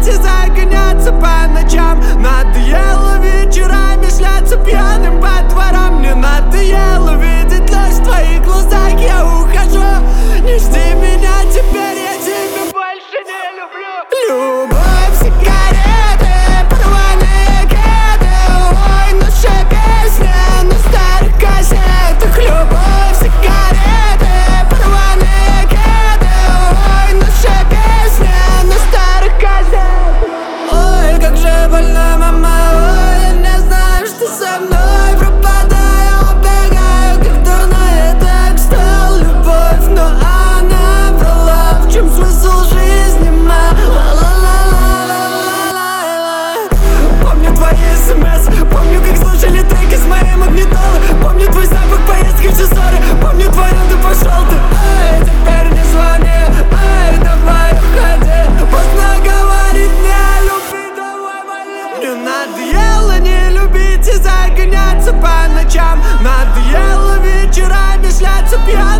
любить и загоняться по ночам. Надоело вечерами шляться пьяным по дворам. Мне надоело видеть ложь в твоих глазах. Я ухожу, не жди меня теперь, я тебя больше не люблю. Любовь, сигареты, порванные кеды. Ой, наша песня на старых кассетах. Любовь, сигареты, порванные кеды. Ой, наша песня на старых кассетах. Ой, как же больно, мама, ой, я не знаю, что со мной. Пропадаю, убегаю, как дурная, так стал любовь. Но она врала, в чем смысл жизни, ма? Помню твои смс, помню, как слушали треки с моей магнитолы. Помню твой запах поездки в Чесоре. Помню твой, ты пошел ты. Эй, теперь не звони, эй, давай уходи. Поздно говорить не люби, давай вали. Мне надоело не любить и загоняться по ночам. Надоело вечерами шляться пьяным